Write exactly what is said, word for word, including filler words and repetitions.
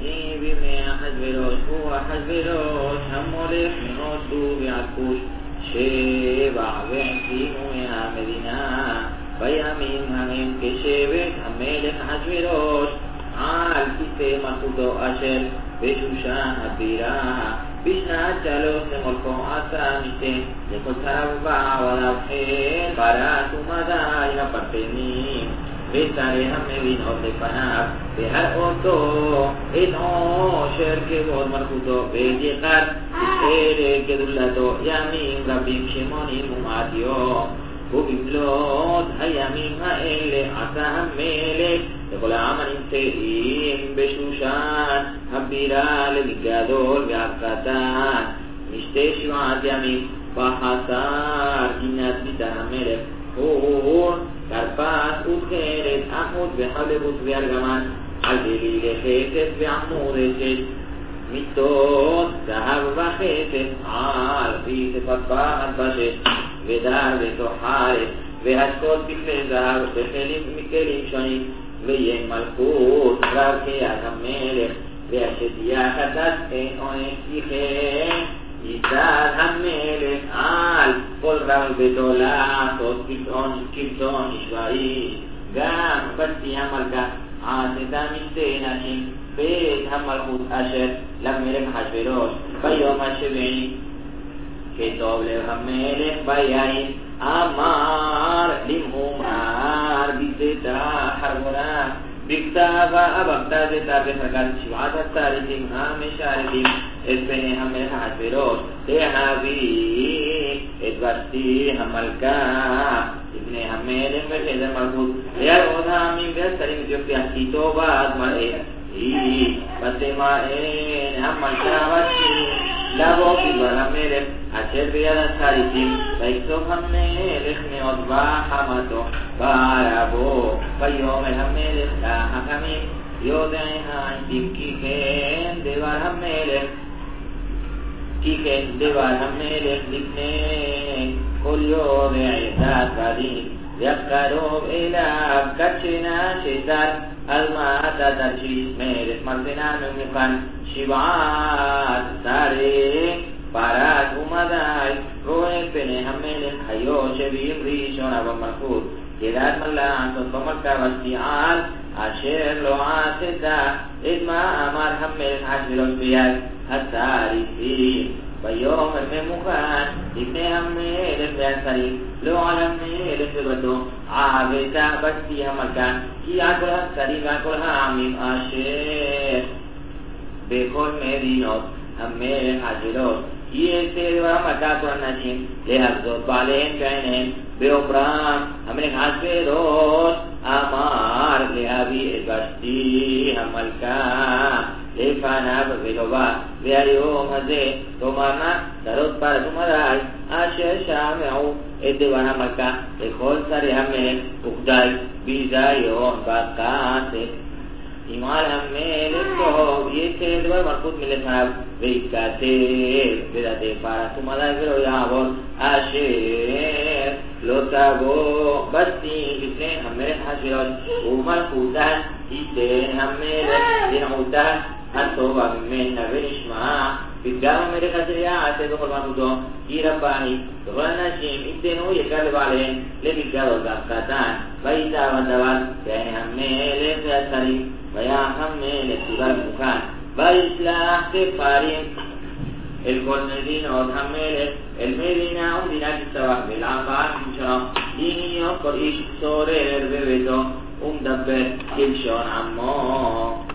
שני בימי אחשוורוש, הוא אחשוורוש המולך מהודו ועכוש, שבע והקימו מהמדינה, בימים ההם כשבט המלך אחשוורוש, על כיסא מלכותו אשר בשושן הבירה, בשנת שלוש למולכו עשה משתה, לכל שריו ועבדיו חיל, פרס ומדי הפרטנים, ושרי המדינות לפניו, והראותו את עושר כבוד מלכותו, ואת יקר את גדולתו, ימים רבים שמונים ומעט יום. ובמלאת הימים האלה עשה המלך לכל העם הנמצאים בשושן הבירה, לגדול ועד קטן, משתה שבעת ימים בחסר גינת ביתה המלך, חור, כרפס וחרס, עמוד וחלבוס וארגמן, על גליל חסד ועמוד אשת, מיטות זהב וחסד, על חיסת פחד בשש, ודר ותוחרת, והשקות בכלי זהב, וכלים מכלים שונים, ויין מלכות רב כיד המלך, והשתייה חטאת אין עונש תיכן, יצד המלך על כל רב ביתו לעשות כרצון איש, גם בשתי המלכה עשתה משתי נשים, בית המלכות אשר למלך אחשוורוש ביום השביעי. כטוב לב המלך ביין, אמר למהומר בזיתה חרבונה, בכתבה בכתבתה בחגת שבעת הצדיקים המשרתים את בני המלך אחשוורוש, להביא את ושתי המלכה לבני המלך בחדר מלכות, להראות העמים והשרים את יופיה כי טובה עד מראה היא, ותמאן המלכה ושתי לבוא בדבר המלך אשר ביד השריתים, ויקצוף המלך מאוד בחמתו, בערבו ויאמר המלך לחכמים, יודעים כי כן דבר המלך, כי כן דבר המלך לפני כל יודעי דת ודין, וקרוב אליו כתשנה שזר, על מעתה תרשיש מלך מרזנה ממוכן, שבעת שרים פרס ומדי, רואה פני המלך היושבים ראשונה במלכות, כדעת מלך לעשות במלכה ושתי על אשר לא עשתה את מה אמר המלך אחשוורוש ביד הצריתים, ויאמר ממוכן לפני המלך והשרים, לא על המלך וביתו עבדה ושתי המלכה, כי על כל השרים ועל כל העמים אשר בכל מדינות המלך אחשוורוש יצא דבר המלכה כל הנשים להחזות בעליהם בעיניהם, באומרם המלך אחשוורוש אמר להביא את ושתי המלכה לפניו ולובה, והיום הזה תאמרנה שרות פרס ומדי אשר שמעו את דבר המלכה לכל שרי המלך, וכדי ביזיון בכסף אם על המלך טוב יצא דבר מלכות מלפניו ויתכתב בדתי פרס ומדי ולא יעבור, אשר לא תבוא ושתי לפני המלך אחשוורוש ומלכותה ייתן המלך לנעותה הטובה ממנה ונשמע, וגם המלך אשר יעשה בכל מלכותו ירפאי, וכל הנשים ייתנו יקר לבעליהן למגדלות קטן, ויטב הדבר בעיני המלך והשרים, ויח המלך סודר מוכן, וישלח ספרים אל כל מדינות המלך, אל מדינה ומדינה תצטרך ואל עם ועם שלום, אם כל איש צורר בביתו ומדבר כלשון עמו.